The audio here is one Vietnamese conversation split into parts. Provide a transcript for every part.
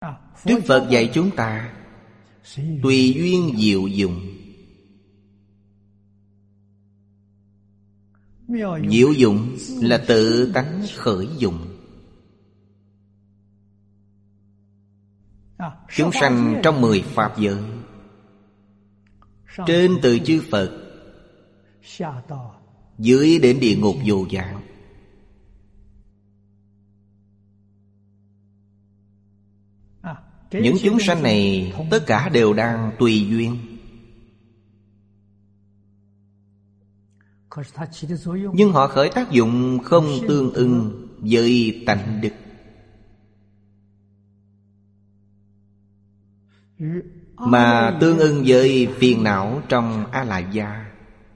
Đức Phật dạy chúng ta tùy duyên diệu dụng. Diệu dụng là tự tánh khởi dụng. Chúng sanh trong 10 pháp giới, trên từ chư Phật, dưới đến địa ngục vô gián. Những chúng sanh này tất cả đều đang tùy duyên. Nhưng họ khởi tác dụng không tương ưng với tánh đức. Mà tương ưng với phiền não trong A-la gia.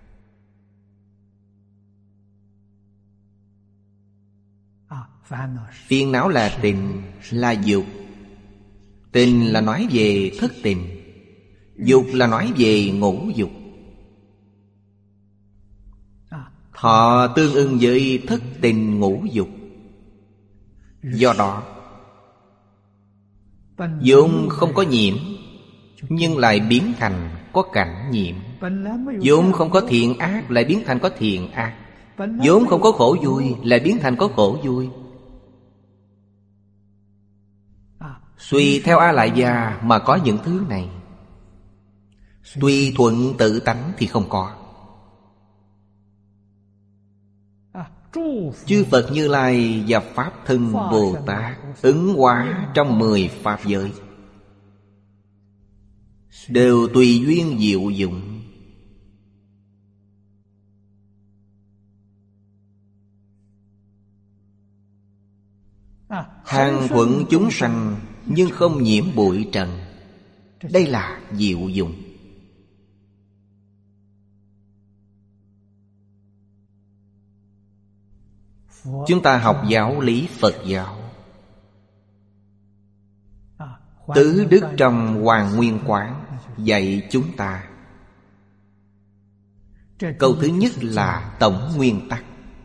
Phiền não là tình, là dục. Tình là nói về thất tình, dục là nói về ngũ dục. Họ tương ưng với thất tình ngũ dục. Do đó vốn không có nhiễm, nhưng lại biến thành có cảnh nhiễm. Vốn không có thiện ác, lại biến thành có thiện ác. Vốn không có khổ vui, lại biến thành có khổ vui. Tùy theo A-la gia mà có những thứ này. Tùy thuận tự tánh thì không có. Chư Phật Như Lai và Pháp Thân Bồ Tát ứng hóa trong 10 pháp giới, đều tùy duyên diệu dụng. Hàng thuận chúng sanh nhưng không nhiễm bụi trần. Đây là diệu dụng. Chúng ta học giáo lý Phật giáo, Tứ Đức trong Hoàng Nguyên Quán dạy chúng ta. Câu thứ nhất là tổng nguyên tắc.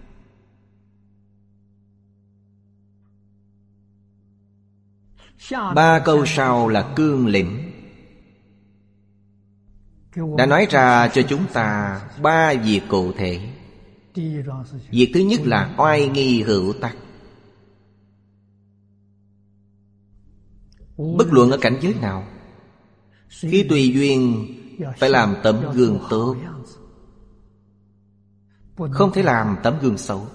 Ba câu sau là cương lĩnh. Đã nói ra cho chúng ta ba việc cụ thể. Việc thứ nhất là oai nghi hữu tắc. Bất luận ở cảnh giới nào, khi tùy duyên phải làm tấm gương tốt, không thể làm tấm gương xấu.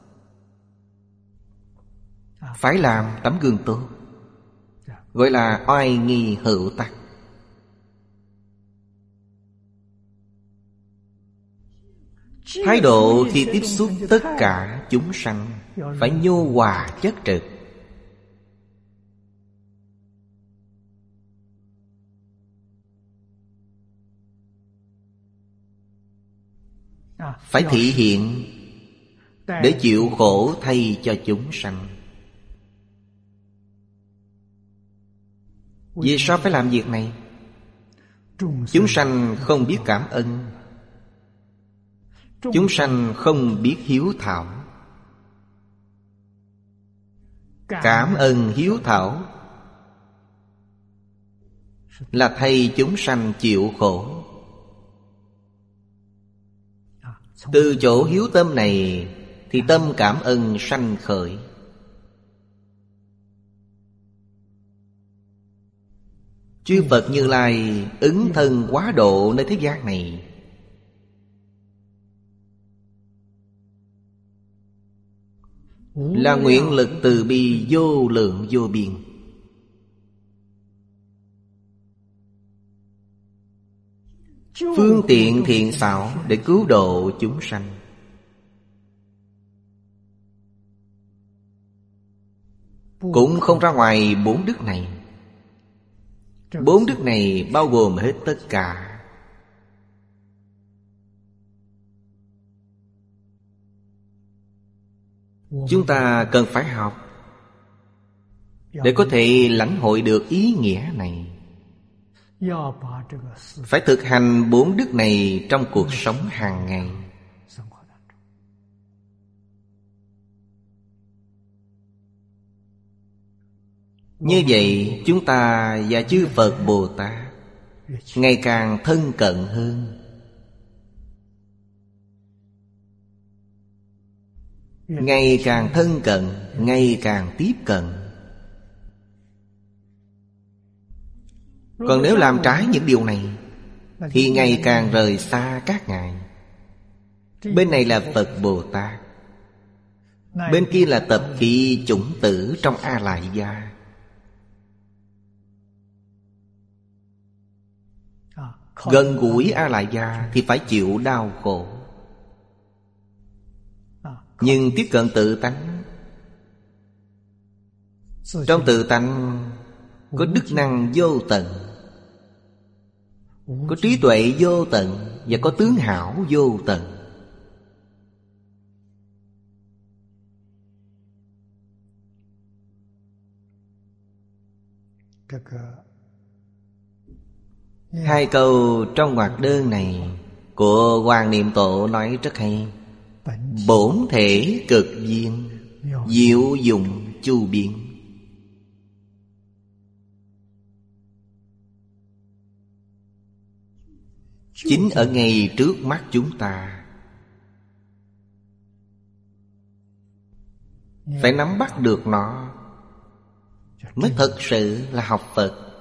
Phải làm tấm gương tốt, gọi là oai nghi hữu tắc. Thái độ khi tiếp xúc tất cả chúng sanh phải nhu hòa chất trực. Phải thị hiện để chịu khổ thay cho chúng sanh. Vì sao phải làm việc này? Chúng sanh không biết cảm ơn, chúng sanh không biết hiếu thảo. Cảm ơn hiếu thảo là thay chúng sanh chịu khổ. Từ chỗ hiếu tâm này thì tâm cảm ơn sanh khởi. Chư Phật Như Lai ứng thân quá độ nơi thế gian này, là nguyện lực từ bi vô lượng vô biên. Phương tiện thiện xảo để cứu độ chúng sanh. Cũng không ra ngoài 4 đức này. 4 đức này bao gồm hết tất cả. Chúng ta cần phải học để có thể lãnh hội được ý nghĩa này. Phải thực hành 4 đức này trong cuộc sống hàng ngày. Như vậy chúng ta và chư Phật Bồ Tát ngày càng thân cận hơn. Ngày càng thân cận, ngày càng tiếp cận. Còn nếu làm trái những điều này thì ngày càng rời xa các ngài. Bên này là Phật Bồ Tát, bên kia là tập khí chủng tử trong A Lại Gia. Gần gũi A Lại Gia thì phải chịu đau khổ, nhưng tiếp cận tự tánh. Trong tự tánh có đức năng vô tận, có trí tuệ vô tận, và có tướng hảo vô tận. Hai câu trong ngoặc đơn này của Hoàng Niệm Tổ nói rất hay. Bổn thể cực duyên, diệu dụng chu biến. Chính ở ngay trước mắt chúng ta, phải nắm bắt được nó mới thật sự là học Phật.